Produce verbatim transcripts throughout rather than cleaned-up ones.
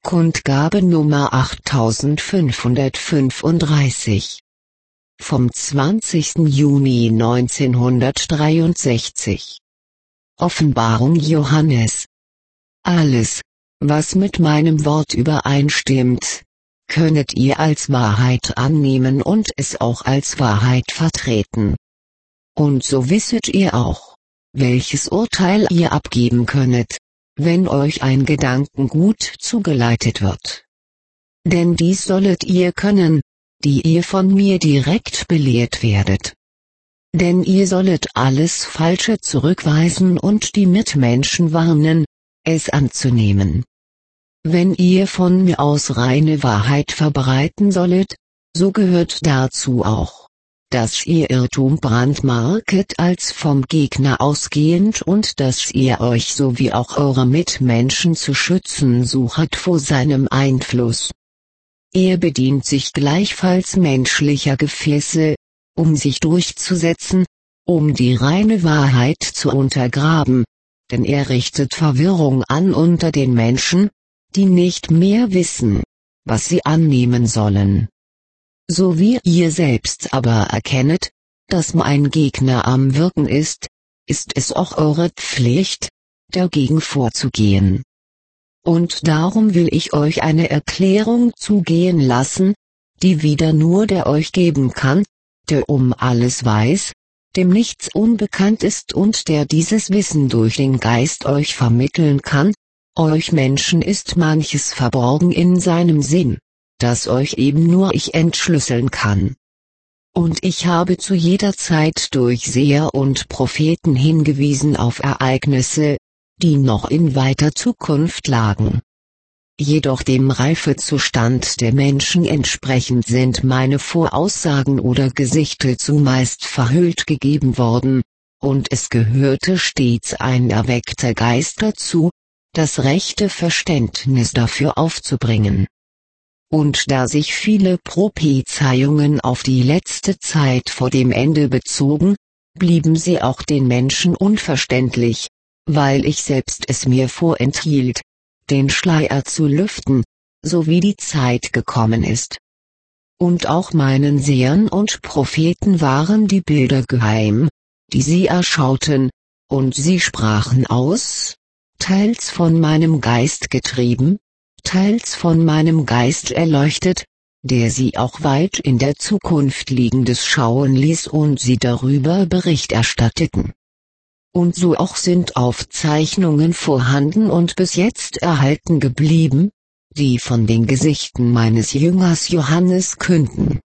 Kundgabe Nummer achttausendfünfhundertfünfunddreißig. Vom zwanzigsten Juni neunzehnhundertdreiundsechzig. Offenbarung Johannes. Alles, was mit meinem Wort übereinstimmt, könnet ihr als Wahrheit annehmen und es auch als Wahrheit vertreten. Und so wisset ihr auch, welches Urteil ihr abgeben könnet, wenn euch ein Gedankengut zugeleitet wird. Denn dies sollet ihr können, die ihr von mir direkt belehrt werdet. Denn ihr sollet alles Falsche zurückweisen und die Mitmenschen warnen, es anzunehmen. Wenn ihr von mir aus reine Wahrheit verbreiten sollet, so gehört dazu auch, dass ihr Irrtum brandmarket als vom Gegner ausgehend und dass ihr euch sowie auch eure Mitmenschen zu schützen suchet vor seinem Einfluss. Er bedient sich gleichfalls menschlicher Gefäße, um sich durchzusetzen, um die reine Wahrheit zu untergraben, denn er richtet Verwirrung an unter den Menschen, die nicht mehr wissen, was sie annehmen sollen. So wie ihr selbst aber erkennet, dass mein Gegner am Wirken ist, ist es auch eure Pflicht, dagegen vorzugehen. Und darum will ich euch eine Erklärung zugehen lassen, die wieder nur der euch geben kann, der um alles weiß, dem nichts unbekannt ist und der dieses Wissen durch den Geist euch vermitteln kann. Euch Menschen ist manches verborgen in seinem Sinn, das euch eben nur ich entschlüsseln kann. Und ich habe zu jeder Zeit durch Seher und Propheten hingewiesen auf Ereignisse, die noch in weiter Zukunft lagen. Jedoch dem Reifezustand der Menschen entsprechend sind meine Voraussagen oder Gesichte zumeist verhüllt gegeben worden, und es gehörte stets ein erweckter Geist dazu, das rechte Verständnis dafür aufzubringen. Und da sich viele Prophezeiungen auf die letzte Zeit vor dem Ende bezogen, blieben sie auch den Menschen unverständlich, weil ich selbst es mir vorenthielt, den Schleier zu lüften, so wie die Zeit gekommen ist. Und auch meinen Sehern und Propheten waren die Bilder geheim, die sie erschauten, und sie sprachen aus, teils von meinem Geist getrieben, teils von meinem Geist erleuchtet, der sie auch weit in der Zukunft Liegendes schauen ließ und sie darüber Bericht erstatteten. Und so auch sind Aufzeichnungen vorhanden und bis jetzt erhalten geblieben, die von den Gesichten meines Jüngers Johannes künden.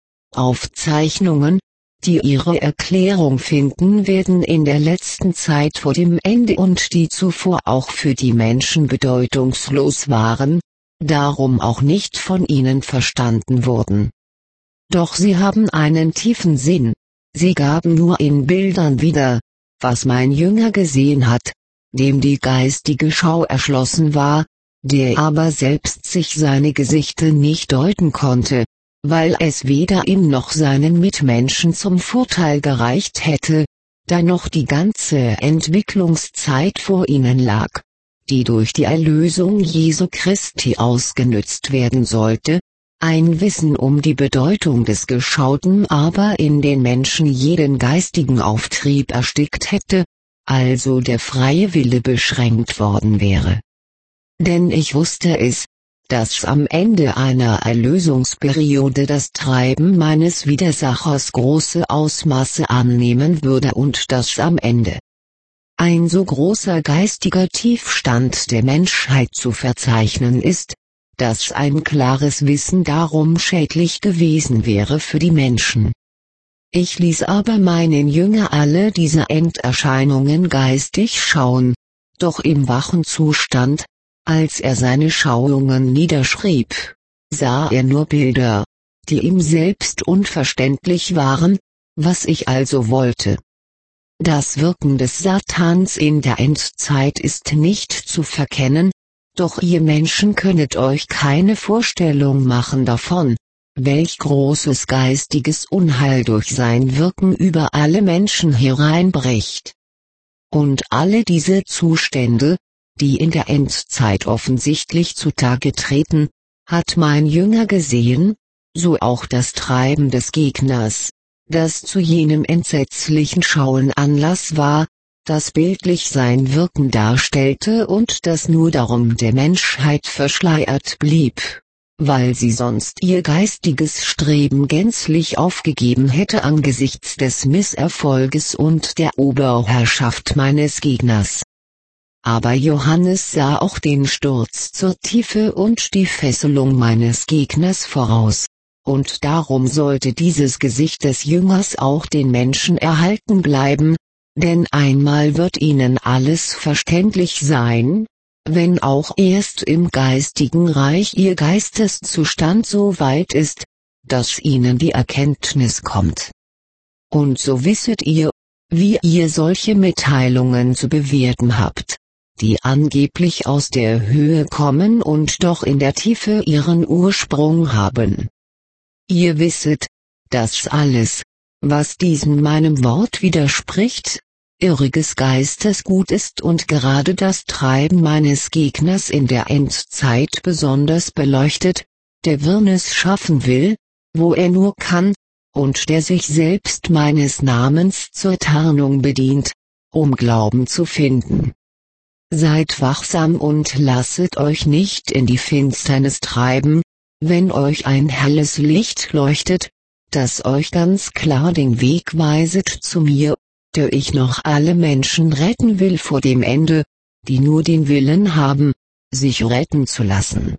Aufzeichnungen, die ihre Erklärung finden werden in der letzten Zeit vor dem Ende und die zuvor auch für die Menschen bedeutungslos waren, darum auch nicht von ihnen verstanden wurden. Doch sie haben einen tiefen Sinn, sie gaben nur in Bildern wieder, was mein Jünger gesehen hat, dem die geistige Schau erschlossen war, der aber selbst sich seine Gesichter nicht deuten konnte, weil es weder ihm noch seinen Mitmenschen zum Vorteil gereicht hätte, da noch die ganze Entwicklungszeit vor ihnen lag, die durch die Erlösung Jesu Christi ausgenützt werden sollte, ein Wissen um die Bedeutung des Geschauten aber in den Menschen jeden geistigen Auftrieb erstickt hätte, also der freie Wille beschränkt worden wäre. Denn ich wusste es, dass am Ende einer Erlösungsperiode das Treiben meines Widersachers große Ausmaße annehmen würde und dass am Ende ein so großer geistiger Tiefstand der Menschheit zu verzeichnen ist, dass ein klares Wissen darum schädlich gewesen wäre für die Menschen. Ich ließ aber meinen Jünger alle diese Enderscheinungen geistig schauen, doch im wachen Zustand, als er seine Schauungen niederschrieb, sah er nur Bilder, die ihm selbst unverständlich waren, was ich also wollte. Das Wirken des Satans in der Endzeit ist nicht zu verkennen, doch ihr Menschen könnet euch keine Vorstellung machen davon, welch großes geistiges Unheil durch sein Wirken über alle Menschen hereinbricht. Und alle diese Zustände, die in der Endzeit offensichtlich zutage treten, hat mein Jünger gesehen, so auch das Treiben des Gegners, das zu jenem entsetzlichen Schauen Anlass war, das bildlich sein Wirken darstellte und das nur darum der Menschheit verschleiert blieb, weil sie sonst ihr geistiges Streben gänzlich aufgegeben hätte angesichts des Misserfolges und der Oberherrschaft meines Gegners. Aber Johannes sah auch den Sturz zur Tiefe und die Fesselung meines Gegners voraus, und darum sollte dieses Gesicht des Jüngers auch den Menschen erhalten bleiben, denn einmal wird ihnen alles verständlich sein, wenn auch erst im geistigen Reich ihr Geisteszustand so weit ist, dass ihnen die Erkenntnis kommt. Und so wisset ihr, wie ihr solche Mitteilungen zu bewerten habt, die angeblich aus der Höhe kommen und doch in der Tiefe ihren Ursprung haben. Ihr wisset, dass alles, was diesem meinem Wort widerspricht, irriges Geistesgut ist und gerade das Treiben meines Gegners in der Endzeit besonders beleuchtet, der Wirrnis schaffen will, wo er nur kann, und der sich selbst meines Namens zur Tarnung bedient, um Glauben zu finden. Seid wachsam und lasset euch nicht in die Finsternis treiben, wenn euch ein helles Licht leuchtet, das euch ganz klar den Weg weiset zu mir, der ich noch alle Menschen retten will vor dem Ende, die nur den Willen haben, sich retten zu lassen.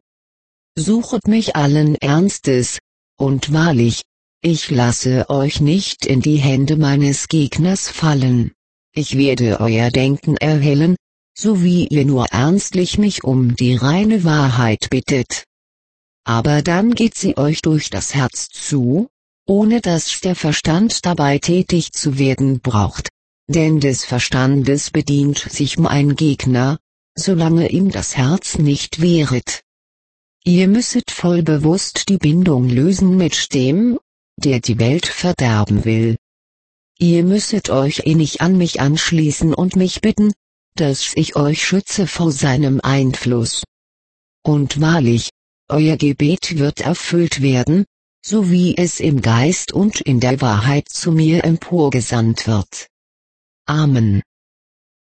Suchet mich allen Ernstes, und wahrlich, ich lasse euch nicht in die Hände meines Gegners fallen. Ich werde euer Denken erhellen, so wie ihr nur ernstlich mich um die reine Wahrheit bittet. Aber dann geht sie euch durch das Herz zu, ohne dass der Verstand dabei tätig zu werden braucht, denn des Verstandes bedient sich mein Gegner, solange ihm das Herz nicht wehret. Ihr müsset voll bewusst die Bindung lösen mit dem, der die Welt verderben will. Ihr müsset euch innig an mich anschließen und mich bitten, dass ich euch schütze vor seinem Einfluss. Und wahrlich, euer Gebet wird erfüllt werden, so wie es im Geist und in der Wahrheit zu mir emporgesandt wird. Amen.